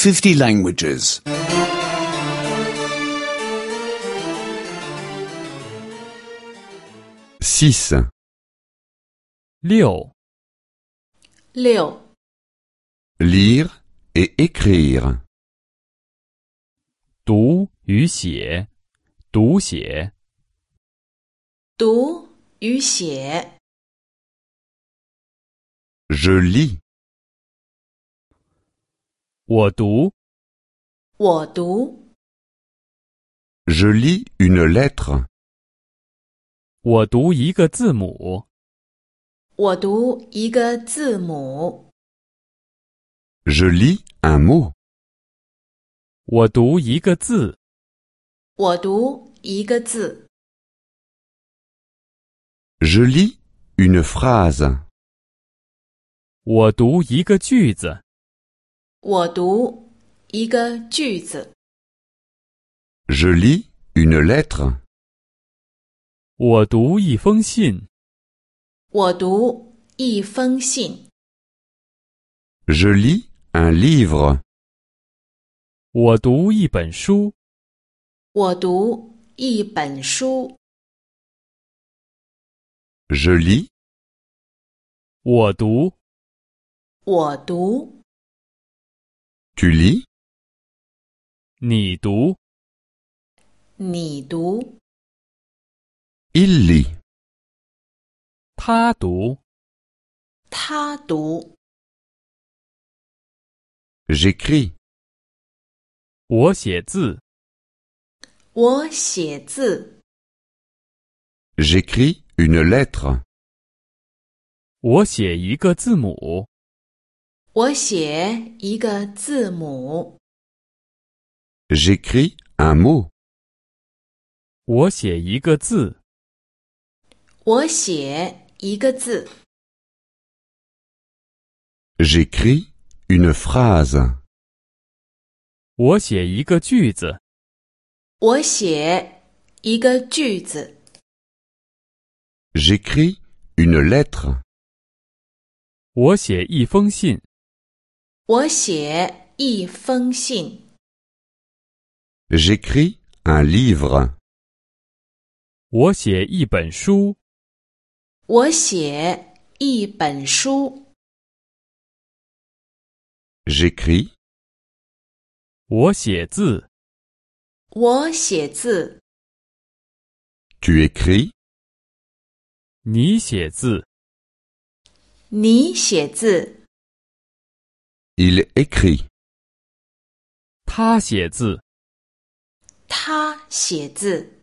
50 languages. 6. 6. 6. Lire et écrire. 读与写，读写。 读与写。 Je lis. 我读， 我读。 Je lis une lettre. 我读一个字母。 我读一个字母。 Je lis un mot. 我读一个字。 我读一个字。 Je lis une phrase. 我读一个句子。 我读一个句子。 Je lis une lettre. 我读一封信。 我读一封信。 Je lis un livre. 我读一本书。 我读一本书。 Je lis. 我读。 我读。 Tu lis. 你读。 你读。 Il lit. 他读。 他读。 J'écris. 我写字。 我写字。 J'écris une lettre. 我写一个字母。 我写一个字母。 J'écris un mot. 我写一个字。 我写一个字。 J'écris une phrase. 我写一个句子。 我写一个句子。 J'écris une lettre. 我写一封信。 我写一封信。 J'écris un livre. 我写一本书。 我写一本书。 J'écris. 我写字。 我写字。 Tu écris. 你写字。 你写字。 Il écrit. 他写字。 他写字。